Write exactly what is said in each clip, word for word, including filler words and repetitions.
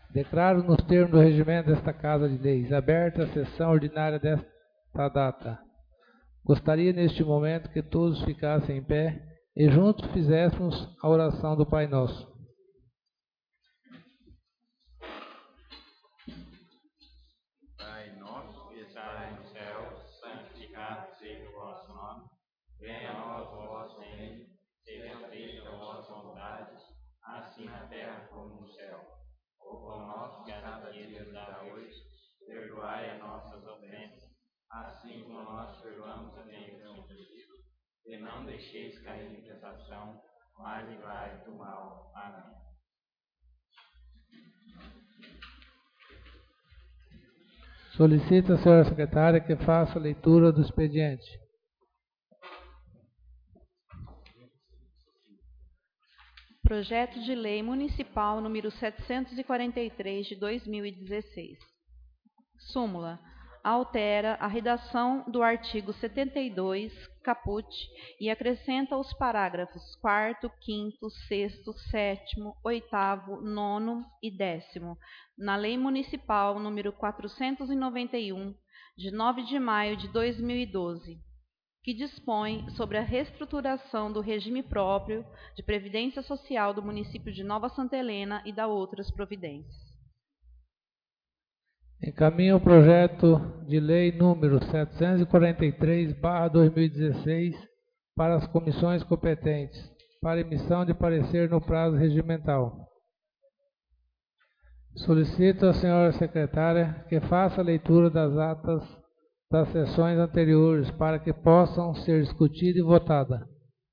Declaro nos termos do regimento desta Casa de Leis aberta a sessão ordinária desta data. Gostaria neste momento que todos ficassem em pé e juntos fizéssemos a oração do Pai Nosso. Pai nosso que estais no céu, santificado seja o vosso nome. Venha a nós o vosso reino, seja feita a vossa vontade, assim na terra como no céu. O pão nosso de cada dia nos dá hoje, perdoai as nossas ofensas, assim como nós perdoamos a quem nos tem ofendido, e não deixeis cair em tentação, mas livrai do mal. Amém. Solicito a senhora secretária que faça a leitura do expediente. Projeto de Lei Municipal número setecentos e quarenta e três de dois mil e dezesseis. Súmula. Altera a redação do artigo setenta e dois, caput, e acrescenta os parágrafos quarto, quinto, sexto, sétimo, oitavo, nono e décimo na Lei Municipal número quatrocentos e noventa e um, de nove de maio de dois mil e doze, que dispõe sobre a reestruturação do regime próprio de previdência social do município de Nova Santa Helena e da outras providências. Encaminho o projeto de lei número setecentos e quarenta e três barra dois mil e dezesseis para as comissões competentes, para emissão de parecer no prazo regimental. Solicito à senhora secretária que faça a leitura das atas das sessões anteriores para que possam ser discutida e votada.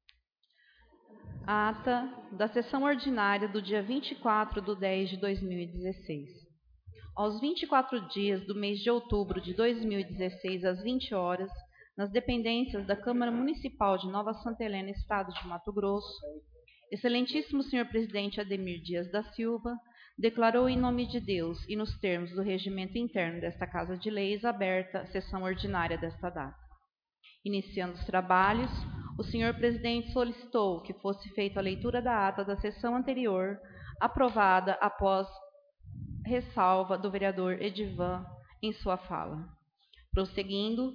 Ata da sessão ordinária do dia vinte e quatro de dez de dois mil e dezesseis. Aos vinte e quatro dias do mês de outubro de dois mil e dezesseis, às vinte horas, nas dependências da Câmara Municipal de Nova Santa Helena, Estado de Mato Grosso, Excelentíssimo senhor Presidente Ademir Dias da Silva declarou em nome de Deus e nos termos do regimento interno desta Casa de Leis aberta a sessão ordinária desta data. Iniciando os trabalhos, o senhor Presidente solicitou que fosse feita a leitura da ata da sessão anterior, aprovada após ressalva do vereador Edivan em sua fala. Prosseguindo,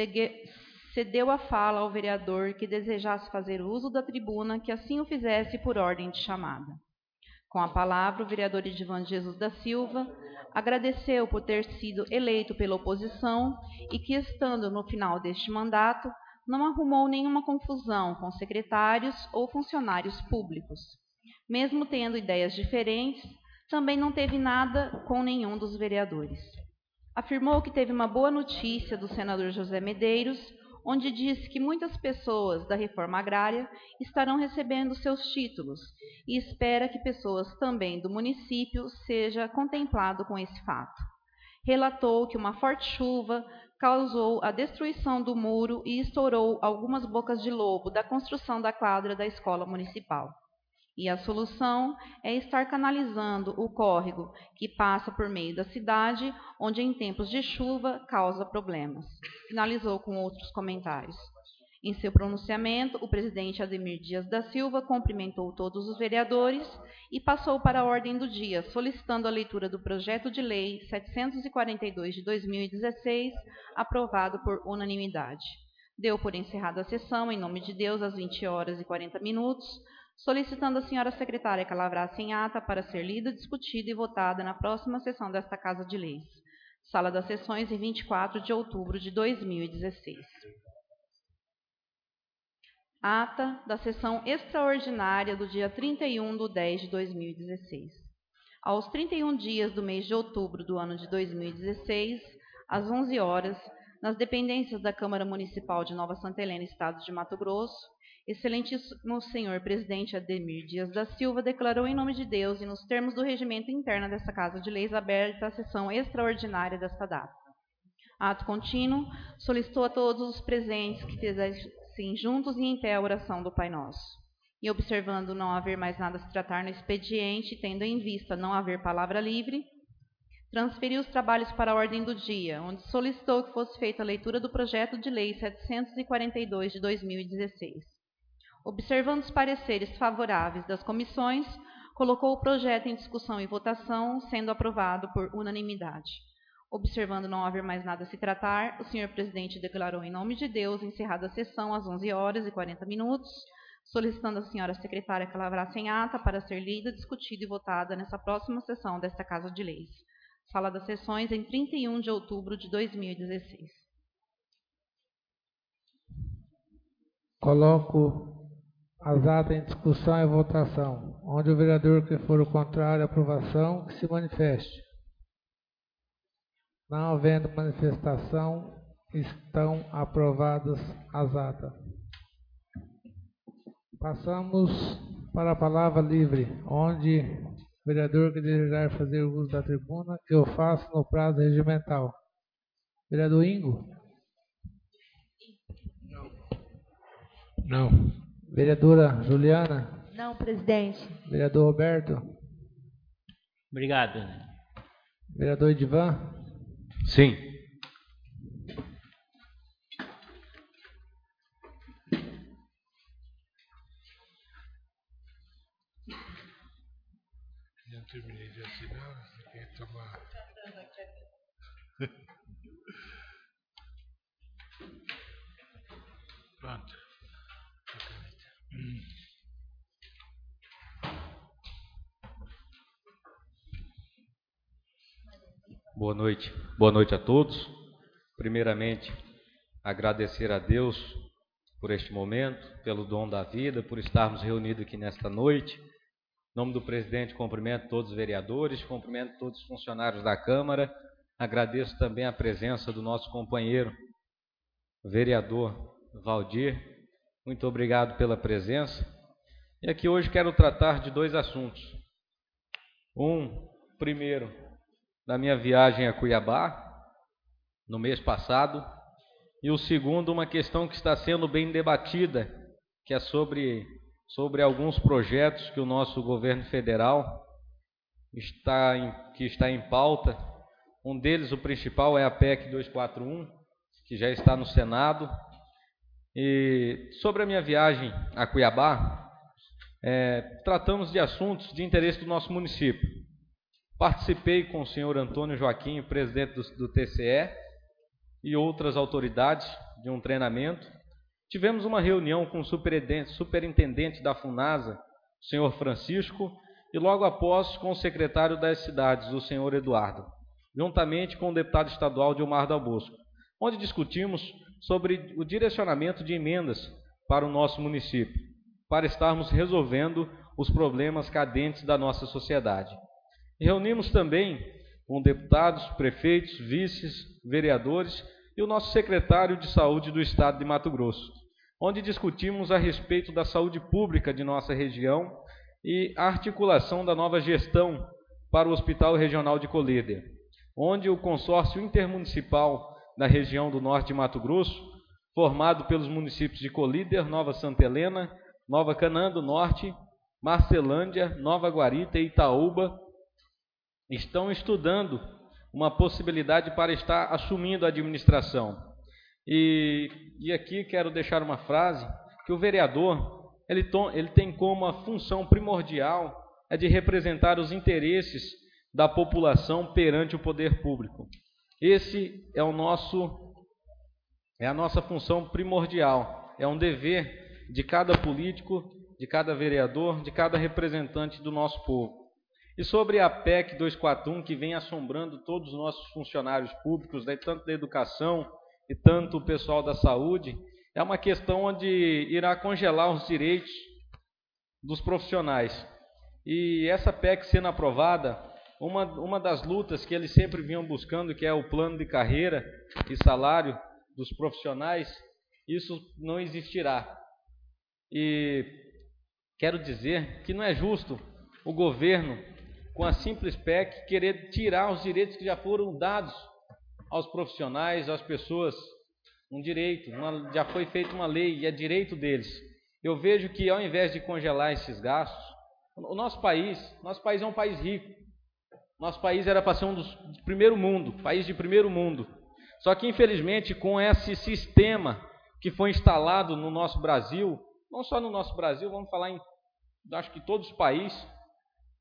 cedeu a fala ao vereador que desejasse fazer uso da tribuna, que assim o fizesse por ordem de chamada. Com a palavra, o vereador Edivan Jesus da Silva agradeceu por ter sido eleito pela oposição e que, estando no final deste mandato, não arrumou nenhuma confusão com secretários ou funcionários públicos. Mesmo tendo ideias diferentes, também não teve nada com nenhum dos vereadores. Afirmou que teve uma boa notícia do senador José Medeiros, onde disse que muitas pessoas da reforma agrária estarão recebendo seus títulos e espera que pessoas também do município seja contemplado com esse fato. Relatou que uma forte chuva causou a destruição do muro e estourou algumas bocas de lobo da construção da quadra da escola municipal. E a solução é estar canalizando o córrego que passa por meio da cidade, onde em tempos de chuva causa problemas. Finalizou com outros comentários. Em seu pronunciamento, o presidente Ademir Dias da Silva cumprimentou todos os vereadores e passou para a ordem do dia, solicitando a leitura do projeto de lei setecentos e quarenta e dois de dois mil e dezesseis, aprovado por unanimidade. Deu por encerrada a sessão, em nome de Deus, às vinte horas e quarenta minutos, solicitando a senhora secretária que lavrasse em ata para ser lida, discutida e votada na próxima sessão desta Casa de Leis. Sala das Sessões, em vinte e quatro de outubro de dois mil e dezesseis. Ata da sessão extraordinária do dia trinta e um de dez de dois mil e dezesseis. Aos trinta e um dias do mês de outubro do ano de dois mil e dezesseis, às onze horas, nas dependências da Câmara Municipal de Nova Santa Helena, Estado de Mato Grosso, Excelentíssimo senhor Presidente Ademir Dias da Silva declarou em nome de Deus e nos termos do regimento interno desta Casa de Leis aberta a sessão extraordinária desta data. Ato contínuo, solicitou a todos os presentes que fizessem juntos e em pé a oração do Pai Nosso. E observando não haver mais nada a se tratar no expediente, tendo em vista não haver palavra livre, transferiu os trabalhos para a ordem do dia, onde solicitou que fosse feita a leitura do projeto de lei setecentos e quarenta e dois de dois mil e dezesseis. Observando os pareceres favoráveis das comissões, colocou o projeto em discussão e votação, sendo aprovado por unanimidade. Observando não haver mais nada a se tratar, o senhor presidente declarou em nome de Deus encerrada a sessão às onze horas e quarenta minutos, solicitando à senhora secretária que lavrasse em ata para ser lida, discutida e votada nessa próxima sessão desta Casa de Leis. Sala das Sessões, em trinta e um de outubro de dois mil e dezesseis. Coloco as atas em discussão e votação. Onde o vereador que for o contrário à aprovação, que se manifeste. Não havendo manifestação, estão aprovadas as atas. Passamos para a palavra livre, onde o vereador que desejar fazer uso da tribuna, que eu faço no prazo regimental. Vereador Ingo? Não. Vereadora Juliana? Não, presidente. Vereador Roberto? Obrigado. Vereador Edivan? Sim. Já terminei de assinar, você quer tomar... Pronto. Boa noite. Boa noite a todos. Primeiramente, agradecer a Deus por este momento, pelo dom da vida, por estarmos reunidos aqui nesta noite. Em nome do presidente, cumprimento todos os vereadores, cumprimento todos os funcionários da Câmara. Agradeço também a presença do nosso companheiro, vereador Valdir. Muito obrigado pela presença. E aqui hoje quero tratar de dois assuntos. Um, primeiro, da minha viagem a Cuiabá, no mês passado. E o segundo, uma questão que está sendo bem debatida, que é sobre, sobre alguns projetos que o nosso governo federal está em, que está em pauta. Um deles, o principal, é a P E C duzentos e quarenta e um, que já está no Senado. E sobre a minha viagem a Cuiabá, é, tratamos de assuntos de interesse do nosso município. Participei com o senhor Antônio Joaquim, presidente do, do T C E, e outras autoridades de um treinamento. Tivemos uma reunião com o superintendente, superintendente da FUNASA, o senhor Francisco, e logo após com o secretário das cidades, o senhor Eduardo, juntamente com o deputado estadual Dilmar Dal Bosco, onde discutimos sobre o direcionamento de emendas para o nosso município, para estarmos resolvendo os problemas cadentes da nossa sociedade. E reunimos também com deputados, prefeitos, vices, vereadores e o nosso secretário de saúde do estado de Mato Grosso, onde discutimos a respeito da saúde pública de nossa região e a articulação da nova gestão para o Hospital Regional de Colíder, onde o consórcio intermunicipal da região do norte de Mato Grosso, formado pelos municípios de Colíder, Nova Santa Helena, Nova Canaã do Norte, Marcelândia, Nova Guarita e Itaúba, estão estudando uma possibilidade para estar assumindo a administração. E, e aqui quero deixar uma frase, que o vereador, ele, to, ele tem como a função primordial é de representar os interesses da população perante o poder público. Esse é o nosso, é a nossa função primordial, é um dever de cada político, de cada vereador, de cada representante do nosso povo. E sobre a P E C duzentos e quarenta e um, que vem assombrando todos os nossos funcionários públicos, né, tanto da educação e tanto o pessoal da saúde, é uma questão onde irá congelar os direitos dos profissionais. E essa P E C sendo aprovada, uma, uma das lutas que eles sempre vinham buscando, que é o plano de carreira e salário dos profissionais, isso não existirá. E quero dizer que não é justo o governo, com a simples P E C, querer tirar os direitos que já foram dados aos profissionais, às pessoas, um direito, uma, já foi feita uma lei e é direito deles. Eu vejo que ao invés de congelar esses gastos, o nosso país, nosso país é um país rico, nosso país era para ser um dos de primeiro mundo, país de primeiro mundo. Só que infelizmente com esse sistema que foi instalado no nosso Brasil, não só no nosso Brasil, vamos falar em, acho que todos os países,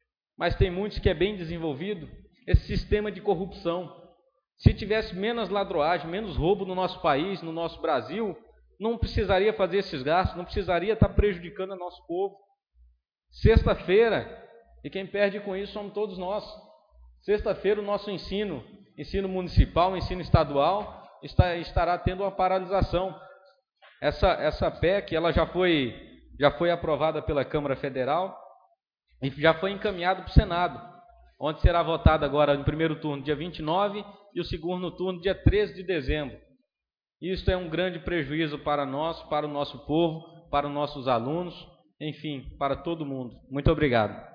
mas tem muitos que é bem desenvolvido, esse sistema de corrupção. Se tivesse menos ladroagem, menos roubo no nosso país, no nosso Brasil, não precisaria fazer esses gastos, não precisaria estar prejudicando o nosso povo. Sexta-feira, e quem perde com isso somos todos nós. Sexta-feira o nosso ensino, ensino municipal, ensino estadual, está, estará tendo uma paralisação. Essa, essa P E C ela já foi, já foi aprovada pela Câmara Federal e já foi encaminhado para o Senado, onde será votada agora no primeiro turno, dia vinte e nove, e o segundo turno, dia treze de dezembro. Isso é um grande prejuízo para nós, para o nosso povo, para os nossos alunos, enfim, para todo mundo. Muito obrigado.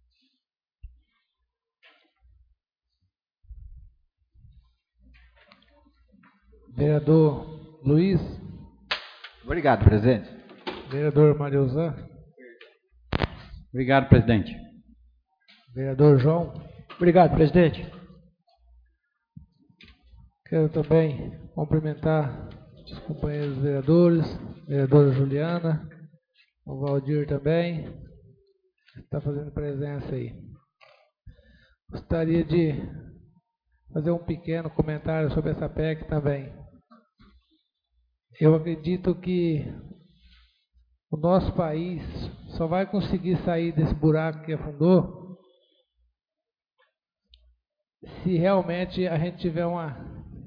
Vereador Luiz. Obrigado, presidente. Vereador Mariozan. Obrigado, presidente. Vereador João. Obrigado, presidente. Quero também cumprimentar os companheiros vereadores, vereadora Juliana, o Valdir também, que está fazendo presença aí. Gostaria de fazer um pequeno comentário sobre essa P E C também. Eu acredito que o nosso país só vai conseguir sair desse buraco que afundou se realmente a gente tiver uma,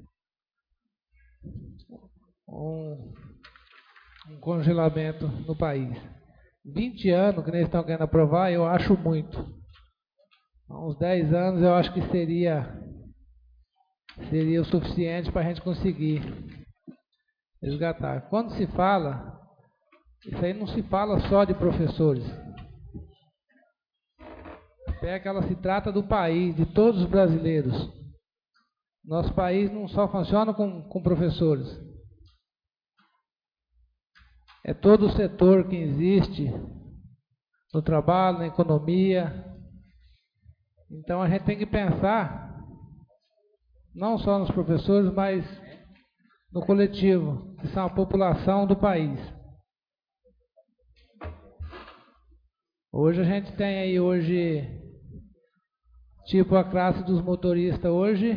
um, um congelamento no país. vinte anos que eles estão querendo aprovar, eu acho muito. Há uns dez anos eu acho que seria, seria o suficiente para a gente conseguir resgatar. Quando se fala, isso aí não se fala só de professores. A P E C ela se trata do país, de todos os brasileiros. Nosso país não só funciona com, com professores. É todo o setor que existe no trabalho, na economia. Então a gente tem que pensar não só nos professores, mas no coletivo, que são a população do país. Hoje a gente tem aí hoje, tipo a classe dos motoristas hoje,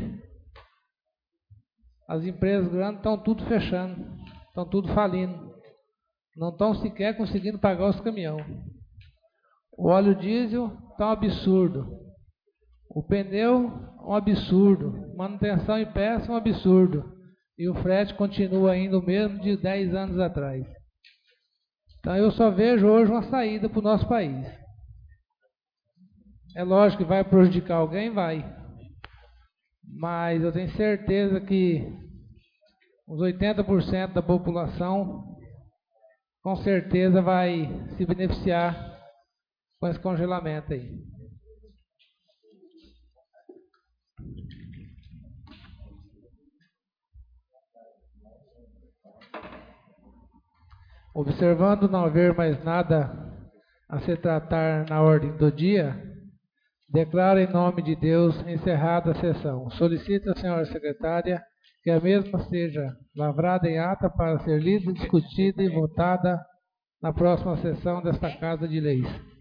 as empresas grandes estão tudo fechando, estão tudo falindo. Não estão sequer conseguindo pagar os caminhões. O óleo diesel está um absurdo. O pneu, um absurdo. Manutenção em peça, um absurdo. E o frete continua ainda o mesmo de dez anos atrás. Então eu só vejo hoje uma saída para o nosso país. É lógico que vai prejudicar alguém, vai. Mas eu tenho certeza que uns oitenta por cento da população com certeza vai se beneficiar com esse congelamento aí. Observando não haver mais nada a se tratar na ordem do dia, declaro em nome de Deus encerrada a sessão. Solicito à senhora secretária que a mesma seja lavrada em ata para ser lida, discutida e votada na próxima sessão desta Casa de Leis.